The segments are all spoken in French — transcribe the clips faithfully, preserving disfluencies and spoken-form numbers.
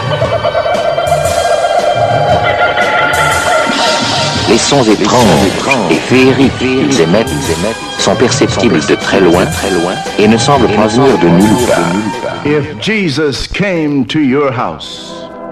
Les sons étranges et féeriques qu'ils émettent sont perceptibles de très loin et ne semblent provenir de nulle part. If Jesus came to your house,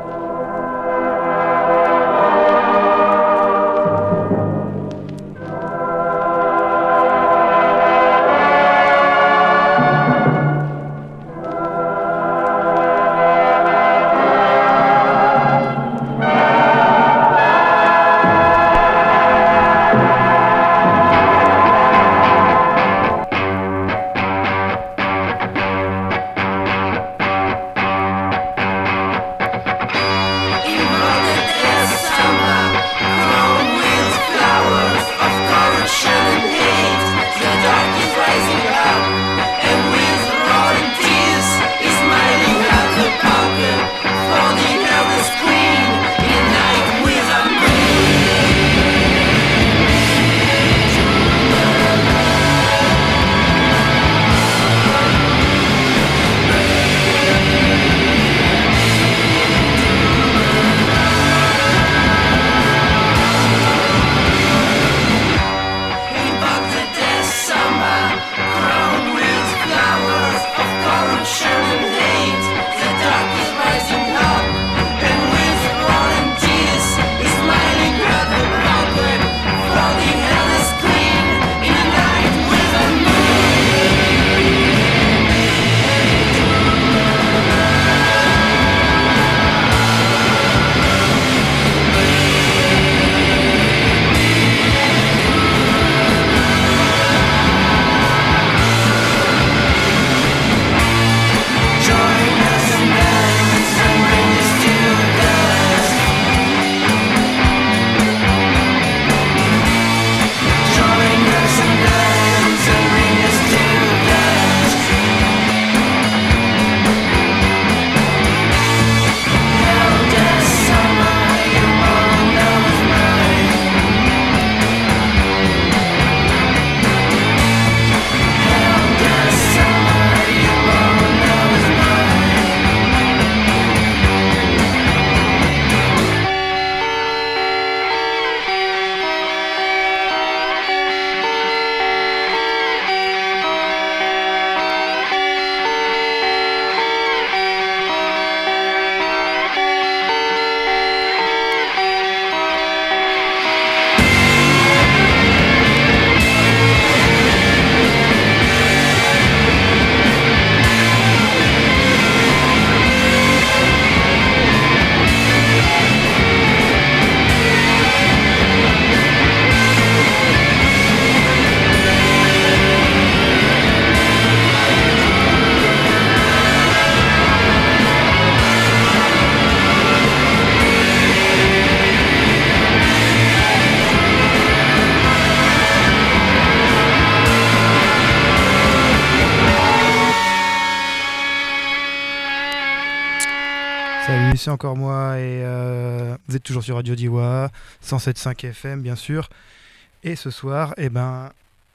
c'est encore moi et euh, vous êtes toujours sur Radio Diowa, cent sept virgule cinq F M bien sûr. Et ce soir, eh ben,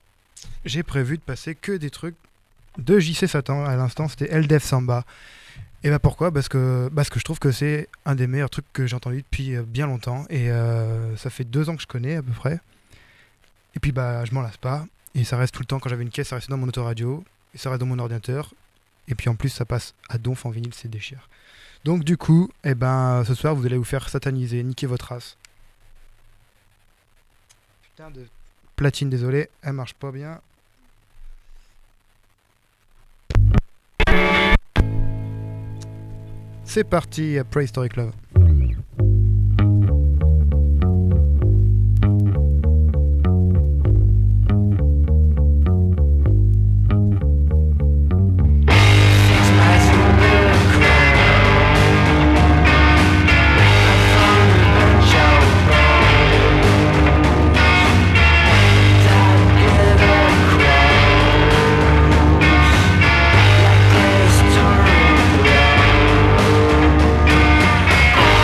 j'ai prévu de passer que des trucs de J C Satan. À l'instant, c'était Eldef Samba. Et ben pourquoi ? Parce que, parce que je trouve que c'est un des meilleurs trucs que j'ai entendu depuis bien longtemps. Et euh, ça fait deux ans que je connais à peu près. Et puis bah, je m'en lasse pas. Et ça reste tout le temps, quand j'avais une caisse, ça restait dans mon autoradio. Et ça reste dans mon ordinateur. Et puis en plus, ça passe à donf en vinyle, c'est déchire. Donc du coup, eh ben, ce soir, vous allez vous faire sataniser, niquer votre race. Putain de platine, désolé, elle marche pas bien. C'est parti, Prehistoric Love. Thank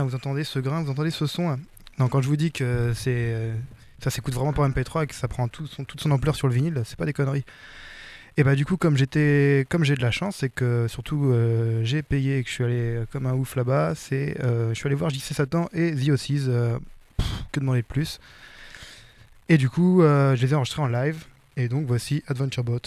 vous entendez ce grain, vous entendez ce son. Hein. Non, quand je vous dis que c'est, euh, ça s'écoute vraiment par M P trois et que ça prend tout son, toute son ampleur sur le vinyle, c'est pas des conneries. Et bah du coup, comme j'étais, comme j'ai de la chance, c'est que surtout euh, j'ai payé et que je suis allé comme un ouf là-bas, c'est, euh, je suis allé voir J C Satan et The Ossies, euh, pff, que demander de plus. Et du coup, euh, je les ai enregistrés en live. Et donc voici Adventure Boat.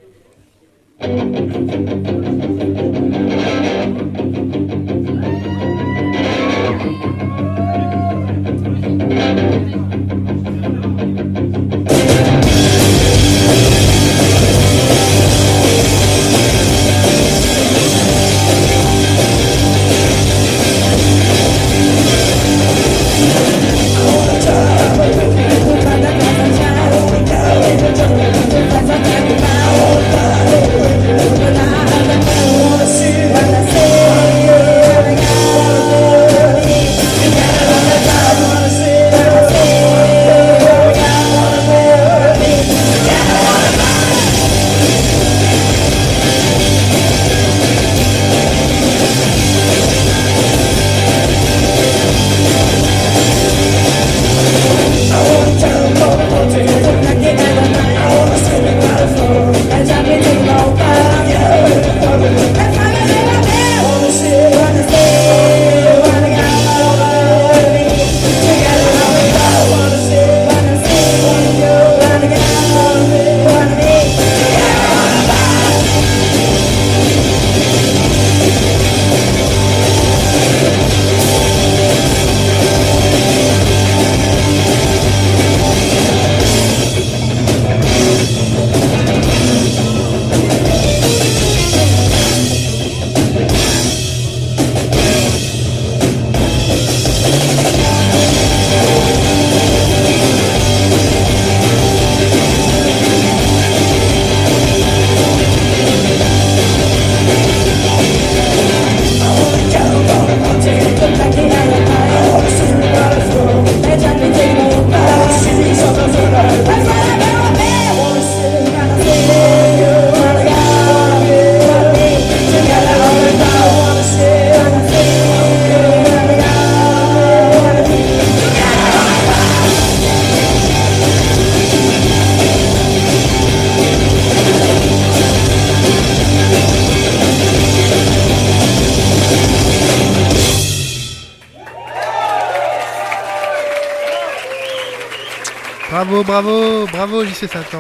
Bravo, bravo, bravo J C Satan.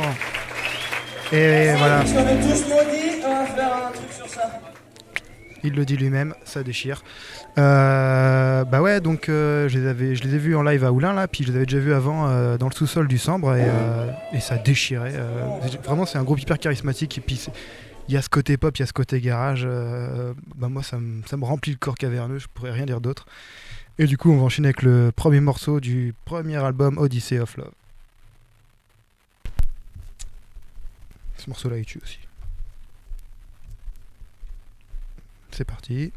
Et voilà. On est tous maudits, on va faire un truc sur ça. Il le dit lui-même, ça déchire. Euh, bah ouais, donc euh, je, les avais, je les ai vus en live à Oulin là, puis je les avais déjà vus avant euh, dans le sous-sol du Sambre et, euh, et ça déchirait. Euh, vraiment, c'est un groupe hyper charismatique et puis il y a ce côté pop, il y a ce côté garage. Euh, bah moi, ça me ça me remplit le corps caverneux, je pourrais rien dire d'autre. Et du coup, on va enchaîner avec le premier morceau du premier album Odyssey of Love. Ce morceau-là, il tue aussi. C'est parti.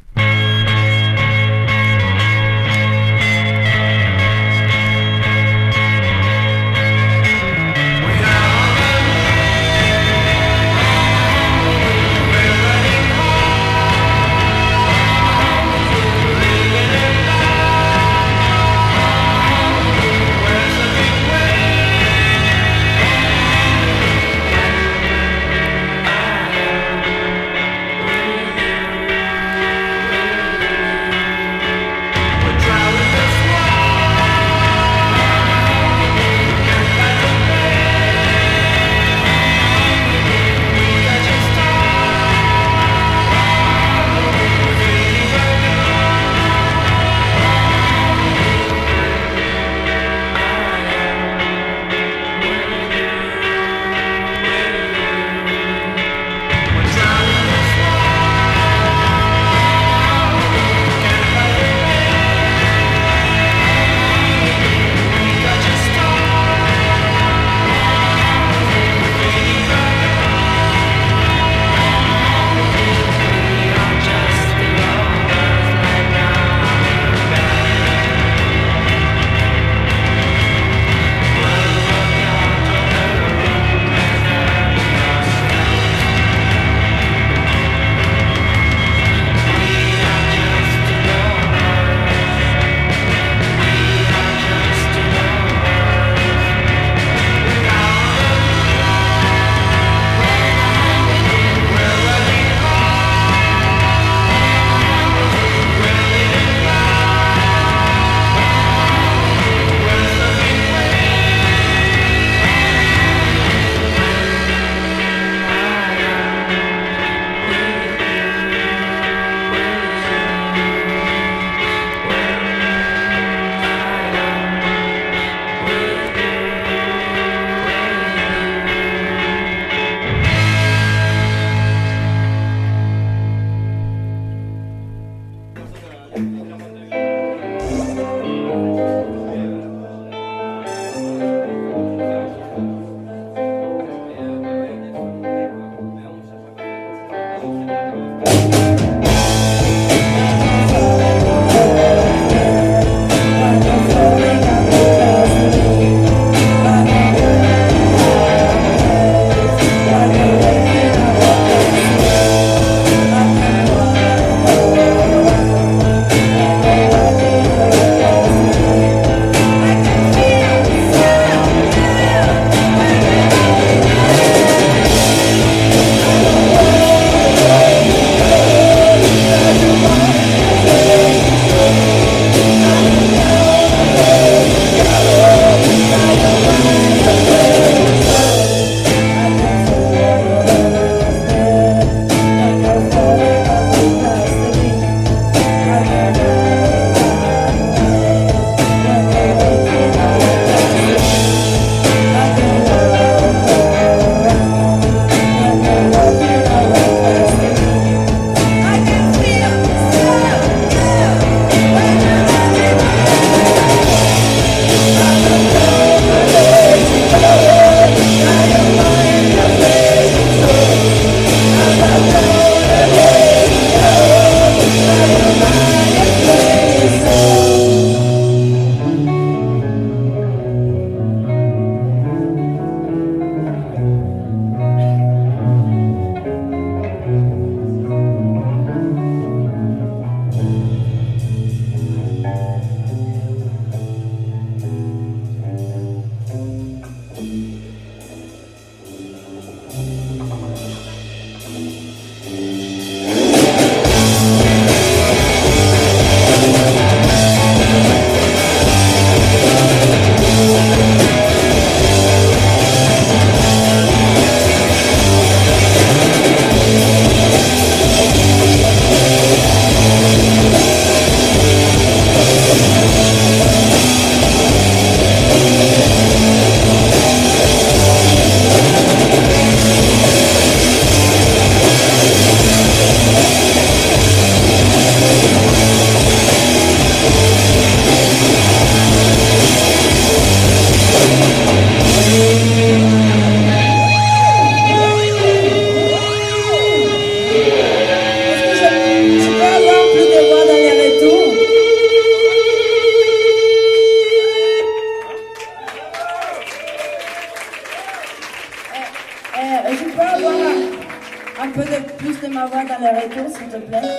et tu peux avoir un, un peu de plus de ma voix dans les retours, s'il te plaît?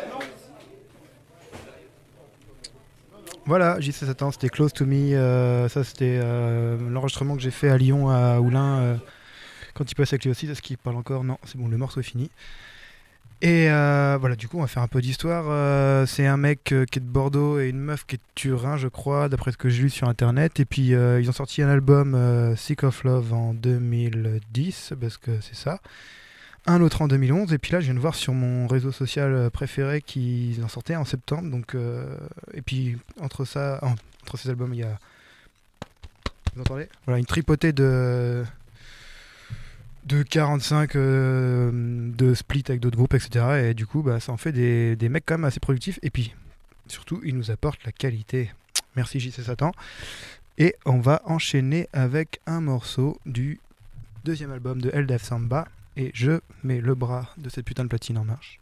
Voilà, J C Satan, c'était Close to Me. Euh, ça, c'était euh, l'enregistrement que j'ai fait à Lyon, à Oulin, euh, quand il passe avec lui aussi. Est-ce qu'il parle encore? Non, c'est bon, le morceau est fini. Et euh, voilà, du coup, on va faire un peu d'histoire. Euh, c'est un mec euh, qui est de Bordeaux et une meuf qui est de Turin, je crois, d'après ce que j'ai lu sur internet. Et puis, euh, ils ont sorti un album, euh, Sick of Love, en deux mille dix, parce que c'est ça. Un autre en deux mille onze, et puis là je viens de voir sur mon réseau social préféré qu'ils en sortaient en septembre. Donc, euh, et puis entre ça, oh, entre ces albums, il y a, vous entendez, voilà, une tripotée de de quarante-cinq euh, de split avec d'autres groupes, et cetera. Et du coup, bah, ça en fait des, des mecs quand même assez productifs. Et puis surtout, ils nous apportent la qualité. Merci J C Satan. Et on va enchaîner avec un morceau du deuxième album de L D F Samba. Et je mets le bras de cette putain de platine en marche.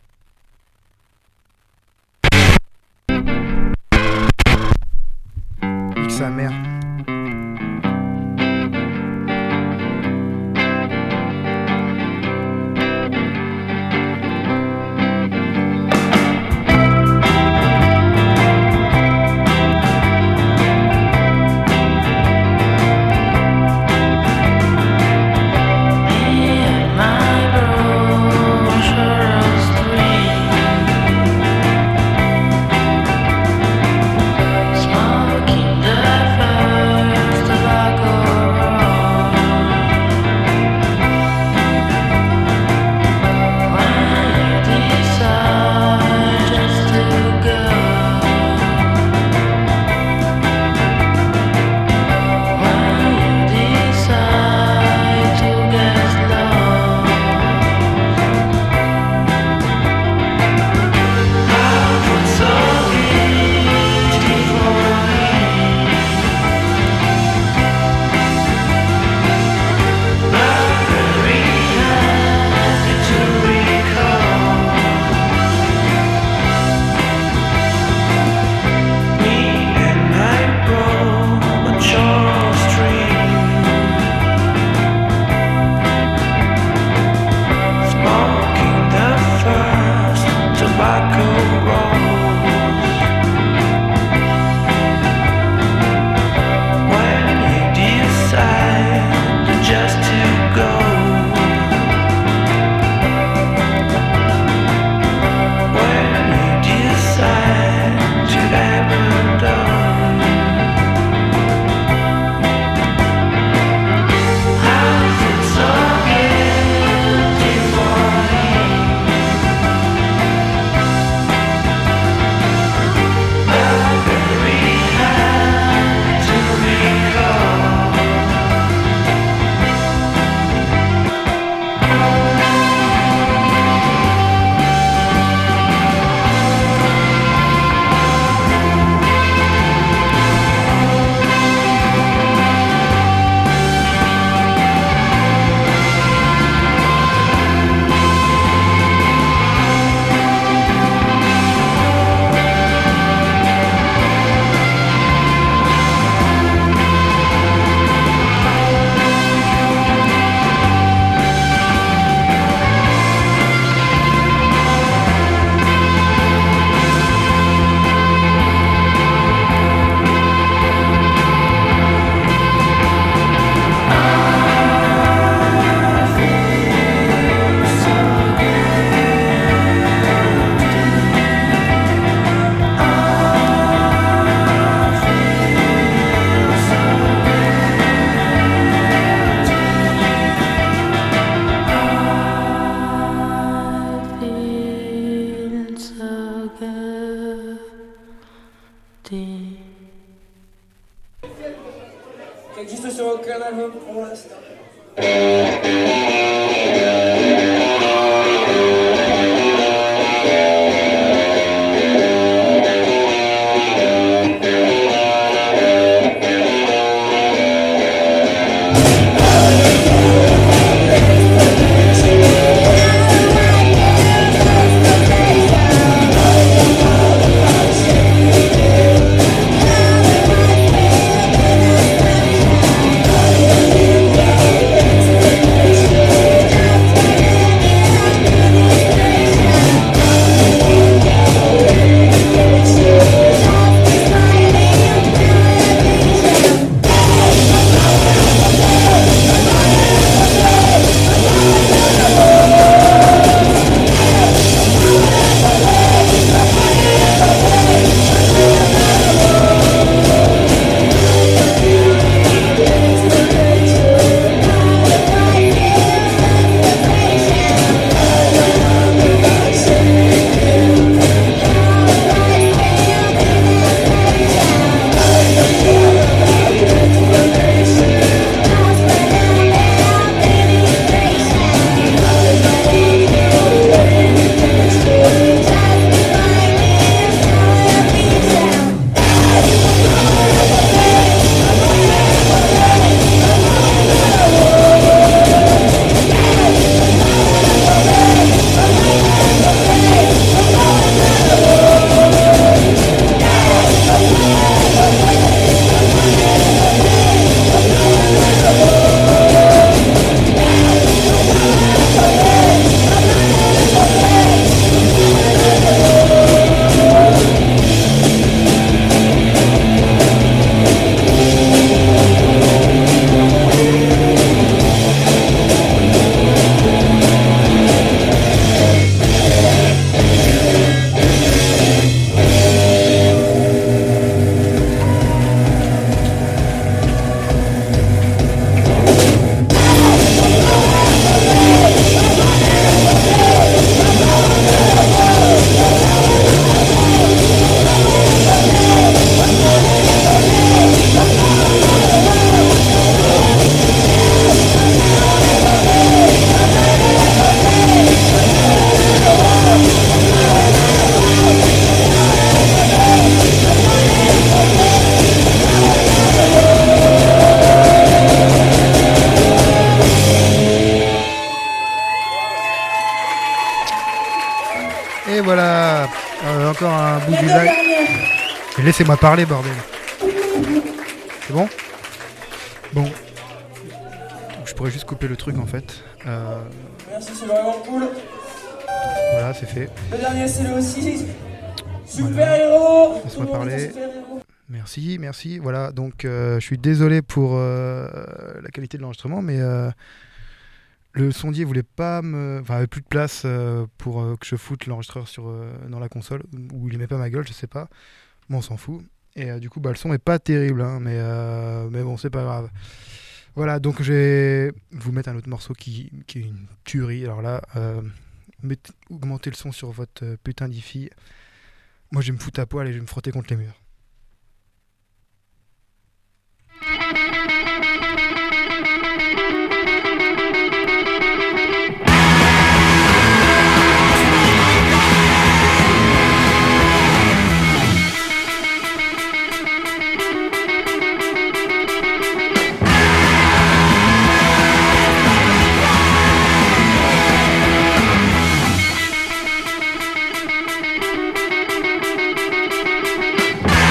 Nique sa mère. Qui existe sur aucun album pour l'instant. Yeah. Et voilà, euh, encore un bout Les du deux live. dernières. Et laissez-moi parler, bordel. C'est bon? Bon. Donc, je pourrais juste couper le truc en fait. Euh, Merci, c'est vraiment cool. voilà, c'est fait. Le dernier, c'est le aussi. Super Voilà. héros. Laisse-moi Tout le monde parler. est un super héros. Merci, merci. Voilà, donc euh, je suis désolé pour euh, la qualité de l'enregistrement, mais euh, le sondier voulait pas me, enfin, avait plus de place euh, pour euh, que je foute l'enregistreur sur euh, dans la console, ou il aimait pas ma gueule, je sais pas. Bon, on s'en fout. Et euh, du coup, bah, le son est pas terrible, hein, mais euh, mais bon, c'est pas grave. Voilà, donc je vais vous mettre un autre morceau qui, qui est une tuerie. Alors là, euh, mettez- augmentez le son sur votre euh, putain d'hi-fi. Moi, je vais me foutre à poil et je vais me frotter contre les murs. Thank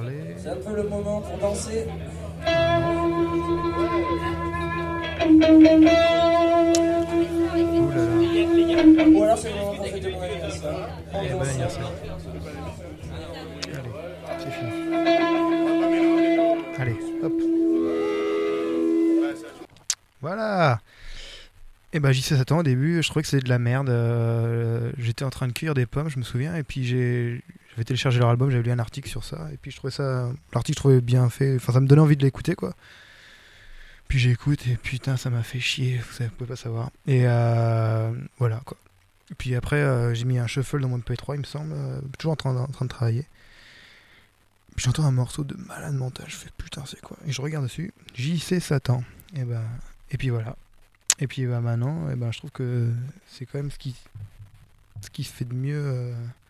parler. C'est un peu le moment pour danser. Ouh là là. Ou alors c'est le moment pour fêter mon anniversaire. On Eh, bon danse. anniversaire. Allez, c'est fini. Allez, hop. Voilà. Et bah J C Satan au début, je trouvais que c'était de la merde. Euh, j'étais en train de cueillir des pommes, je me souviens, et puis j'ai j'avais téléchargé leur album, j'avais lu un article sur ça, et puis je trouvais ça, l'article je trouvais bien fait, enfin ça me donnait envie de l'écouter quoi. Puis j'écoute et putain ça m'a fait chier, vous savez, vous pouvez pas savoir. Et euh, voilà quoi. Et puis après euh, j'ai mis un shuffle dans mon M P trois il me semble, euh, toujours en train, de, en train de travailler. Puis j'entends un morceau de malade mental, je fais putain c'est quoi. Et je regarde dessus, J C Satan. Et ben et puis voilà. Et puis bah, maintenant, eh ben, je trouve que c'est quand même ce qui, ce qui se fait de mieux euh,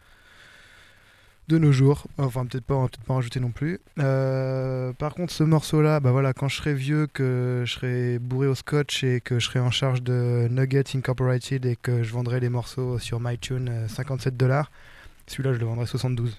de nos jours. Enfin, peut-être pas, on va peut-être pas en rajouter non plus. Euh, par contre, ce morceau-là, bah voilà, quand je serai vieux, que je serai bourré au scotch et que je serai en charge de Nuggets Incorporated et que je vendrai les morceaux sur MyTunes euh, cinquante-sept dollars, celui-là, je le vendrai soixante-douze.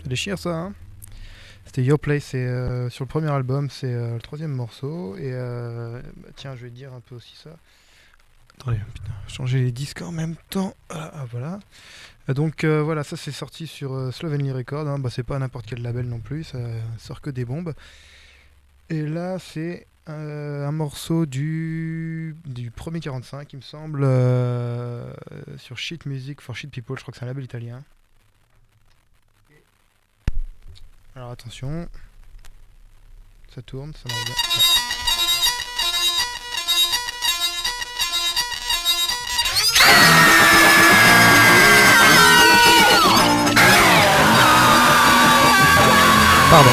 déchire ça, hein. C'était Your Place, c'est euh, sur le premier album, c'est euh, le troisième morceau. Et euh, bah, tiens, je vais dire un peu aussi ça. Attendez, putain, changer les disques en même temps. Ah, ah, voilà. Euh, donc euh, voilà, ça c'est sorti sur euh, Slovenly Records. Hein. Bah, c'est pas n'importe quel label non plus, ça sort que des bombes. Et là, c'est euh, un morceau du, du premier quarante-cinq, il me semble, euh, sur Shit Music for Shit People. Je crois que c'est un label italien. Alors attention, ça tourne, ça marche bien. Pardon.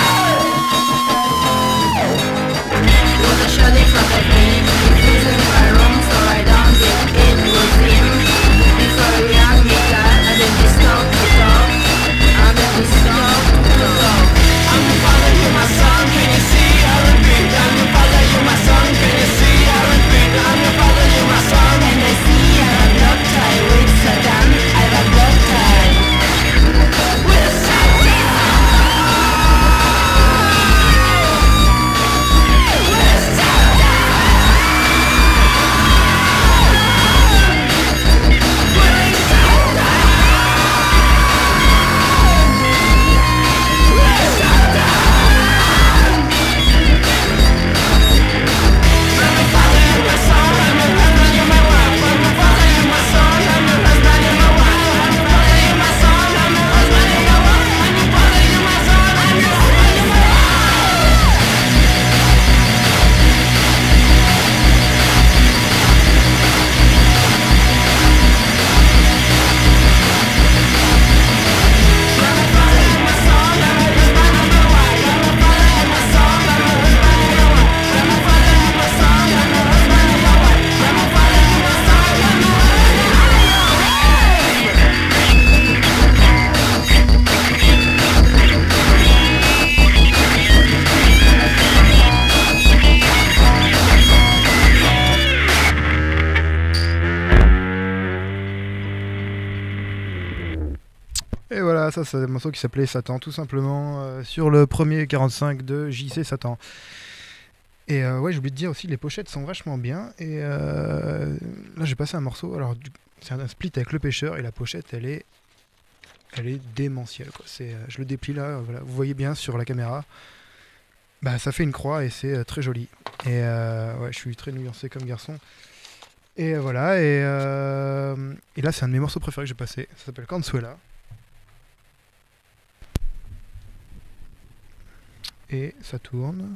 Et voilà, ça c'est un morceau qui s'appelait Satan, tout simplement, euh, sur le premier quarante-cinq de J C Satan. Et euh, ouais, j'ai oublié de dire aussi, les pochettes sont vachement bien. Et euh, là, j'ai passé un morceau, alors du, c'est un split avec Le Pêcheur, et la pochette, elle est, elle est démentielle, quoi. C'est, euh, je le déplie là, voilà, vous voyez bien sur la caméra. Bah, ça fait une croix et c'est euh, très joli. Et euh, ouais, je suis très nuancé comme garçon. Et euh, voilà, et, euh, et là, c'est un de mes morceaux préférés que j'ai passé. Ça s'appelle Consuela. Et ça tourne.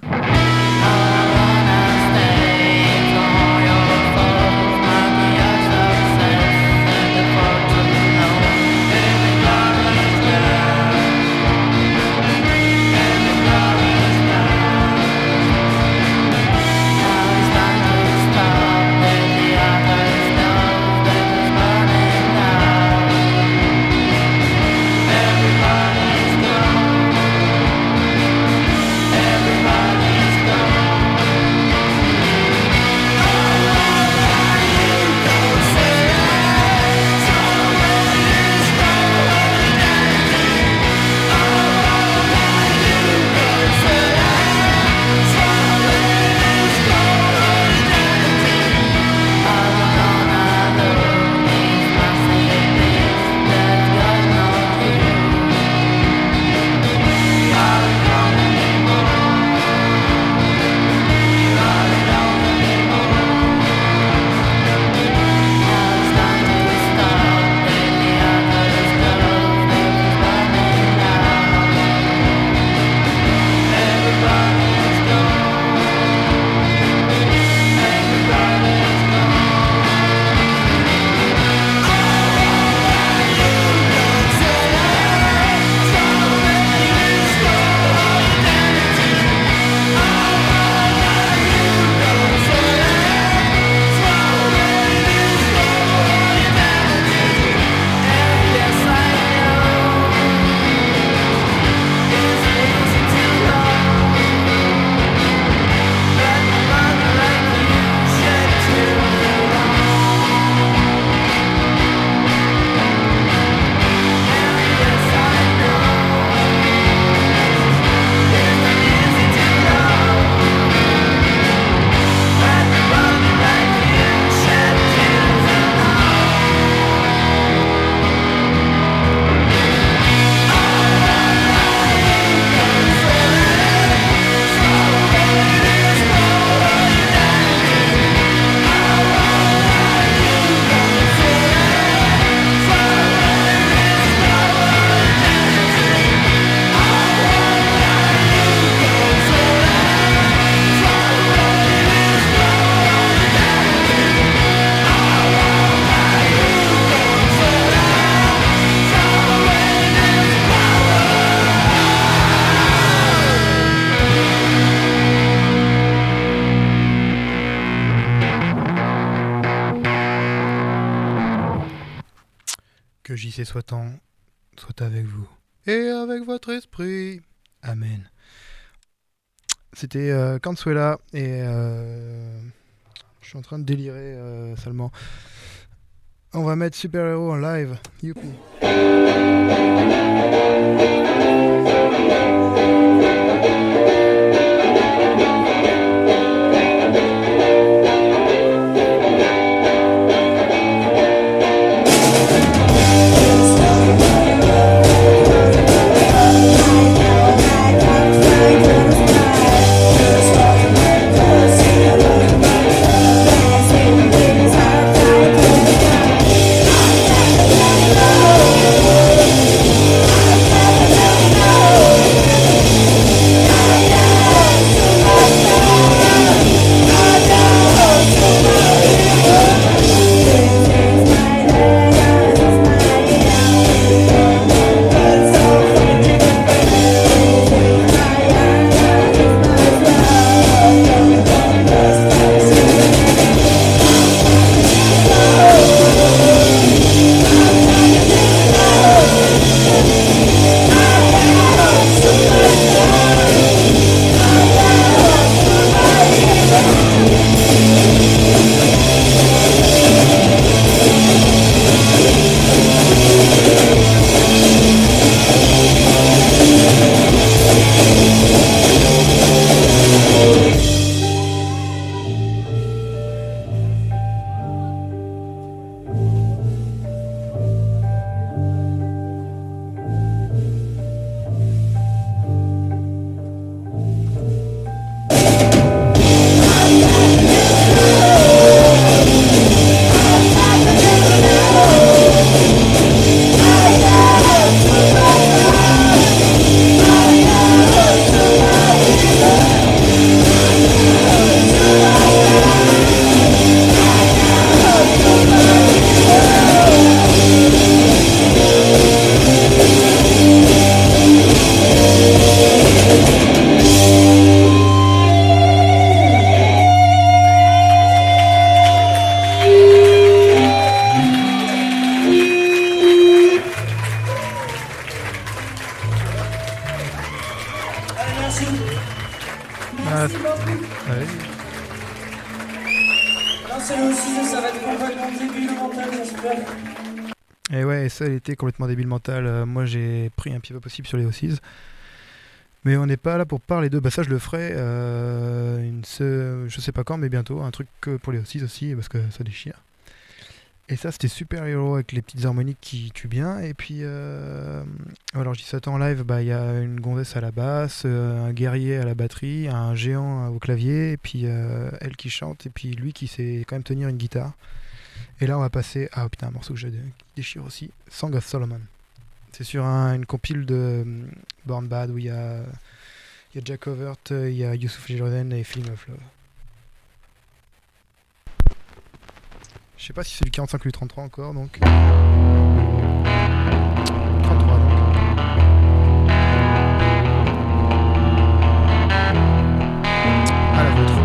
Everybody's gone. Que J C soit en, soit avec vous. Et avec votre esprit. Amen. C'était euh, Cansuela et euh, je suis en train de délirer euh, seulement. On va mettre Super Hero en live. Youpi. Ah, ouais. Non, c'est le aussi, ça va être complètement débile mental, j'espère. Et ouais, ça, elle était complètement débile mental. Euh, moi, j'ai pris un pied pas possible sur les O six. Mais on n'est pas là pour parler d'eux. Bah, ça, je le ferai. Euh, une se... Je sais pas quand, mais bientôt. Un truc pour les O six aussi, parce que ça déchire. Et ça, c'était Super Hero avec les petites harmoniques qui tuent bien. Et puis, euh... alors, je dis ça en live. Bah, il y a une gonzesse à la basse, euh, un guerrier à la batterie, un géant au clavier, et puis euh, elle qui chante, et puis lui qui sait quand même tenir une guitare. Et là, on va passer à, oh, putain, un morceau que je déchire aussi, Song of Solomon. C'est sur un, une compile de um, Born Bad où il y a, il y a Jack Overt, il y a Youssouf Jordan et Feeling of Love. Je sais pas si c'est du quarante-cinq ou du trente-trois encore, donc... trente-trois, donc. À la vôtre.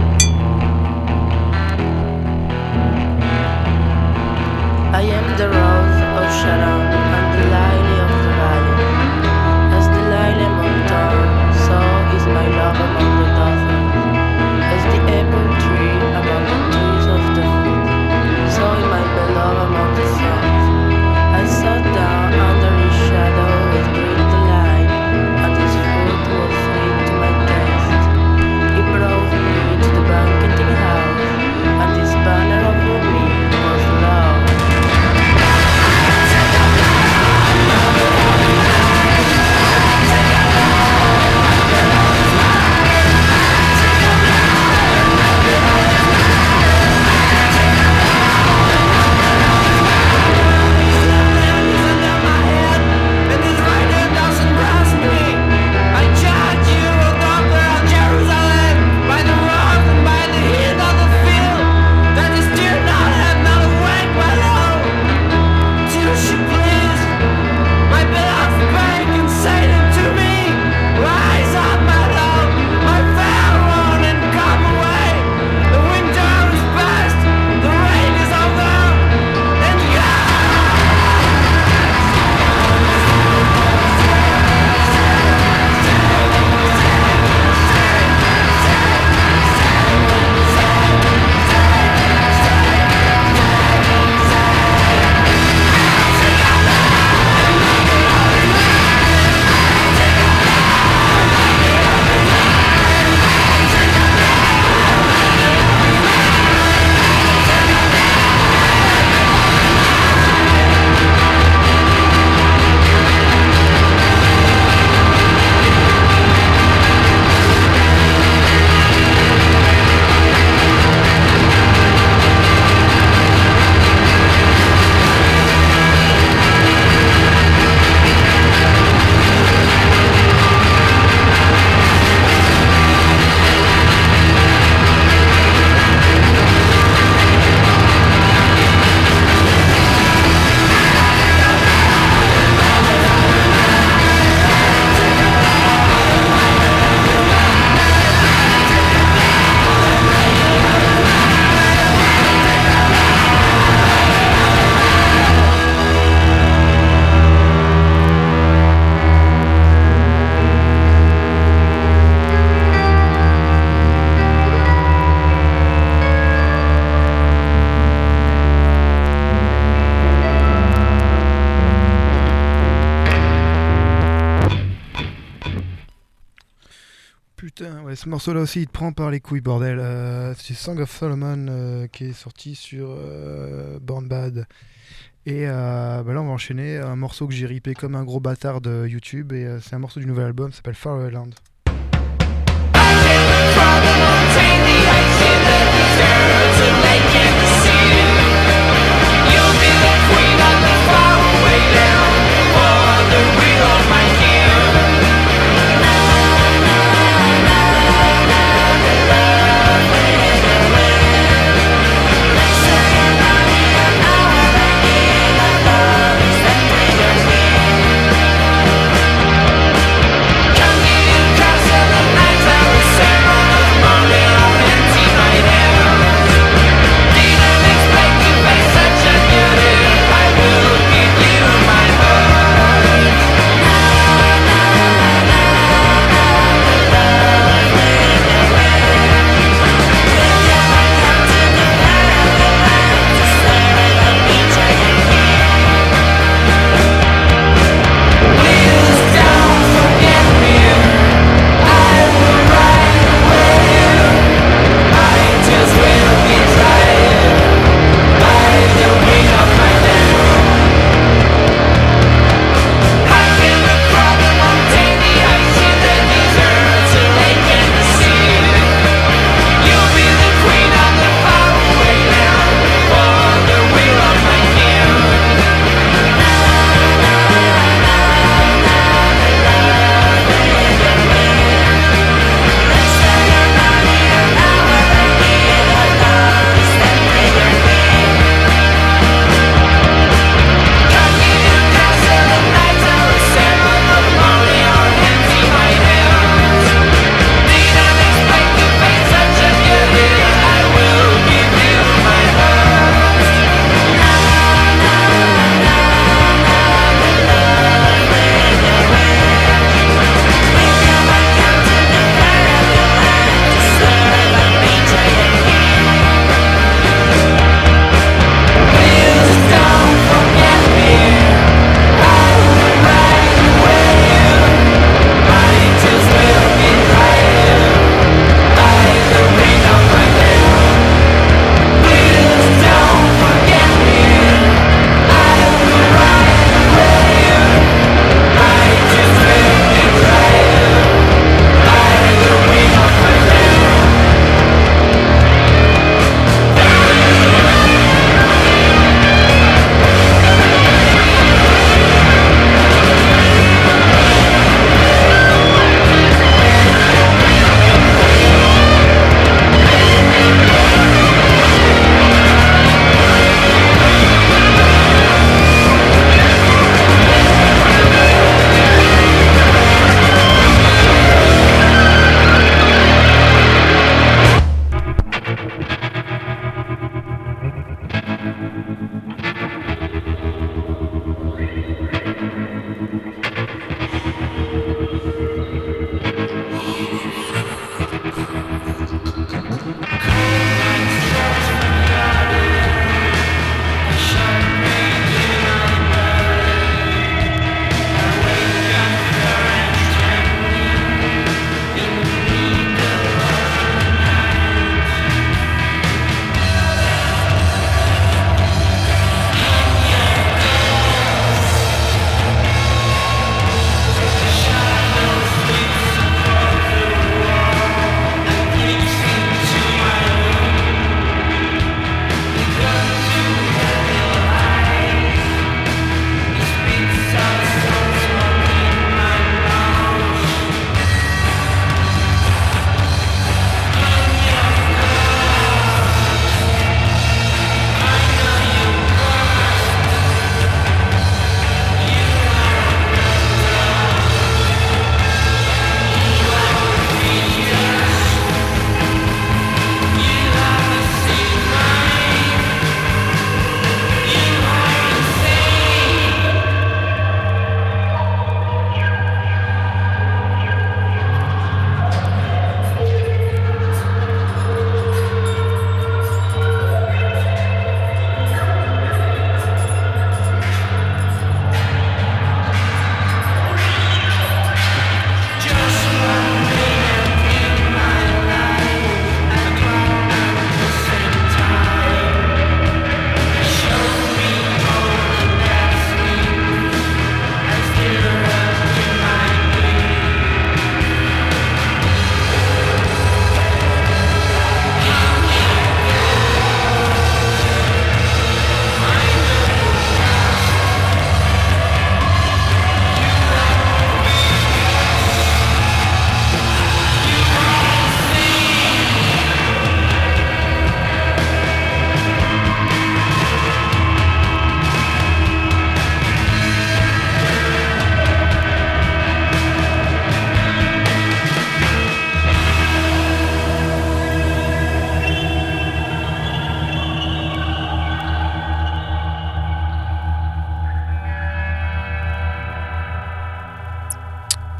I am the rose of Sharon and the lily of the valley. As the lily among thorns, so is my love among the daffodils. As the apple tree among the trees of the wood, so is my beloved among the stars. I sat down under his shadow with great delight, and his fruit was sweet to my taste. He brought me to the banqueting house, and his banner over me was love. Ouais, ce morceau-là aussi, il te prend par les couilles, bordel. Euh, c'est Song of Solomon euh, qui est sorti sur euh, Born Bad. Et euh, bah là, on va enchaîner un morceau que j'ai ripé comme un gros bâtard de YouTube. Et euh, c'est un morceau du nouvel album, ça s'appelle Farewell. Come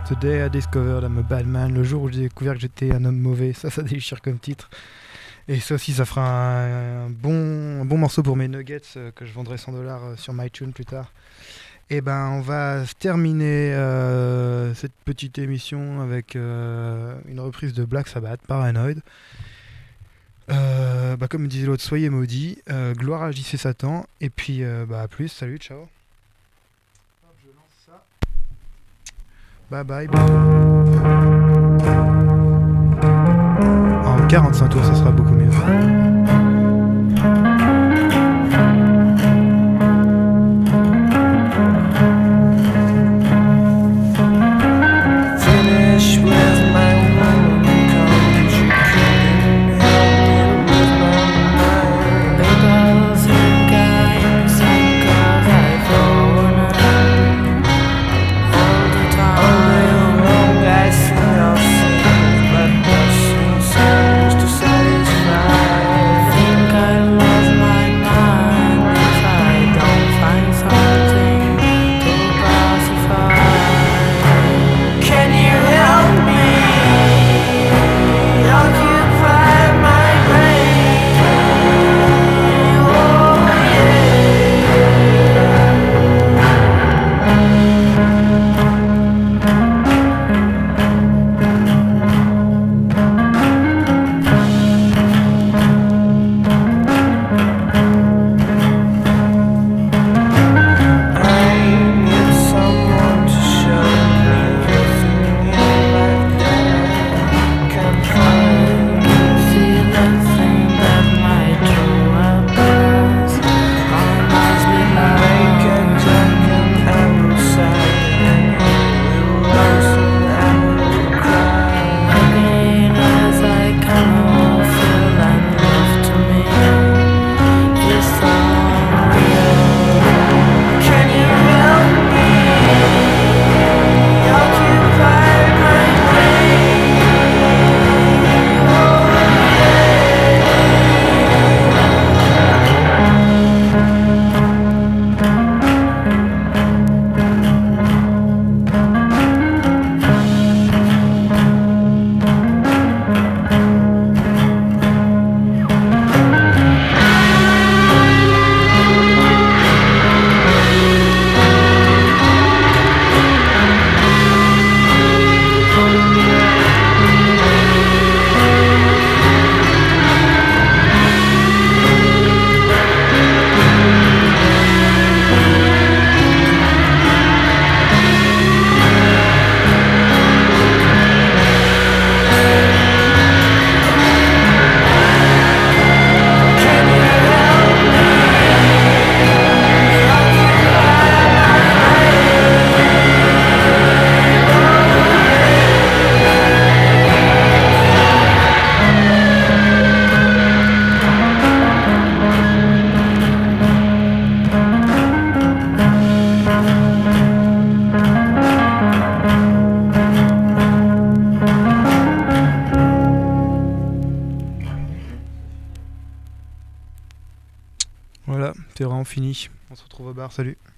The Day I Discovered I'm a Bad Man, le jour où j'ai découvert que j'étais un homme mauvais, ça, ça déchire comme titre. Et ça aussi, ça fera un, un, bon, un bon morceau pour mes nuggets euh, que je vendrai cent dollars euh, sur MyTunes plus tard. Et ben, on va terminer euh, cette petite émission avec euh, une reprise de Black Sabbath, Paranoid. Euh, bah, comme disait l'autre, soyez maudits, euh, gloire à J C Satan, et puis euh, bah, à plus, salut, ciao. Hop, je lance ça. Bye bye. En quarante-cinq tours, ça sera beaucoup mieux. Voilà, c'est vraiment fini. On se retrouve au bar, salut.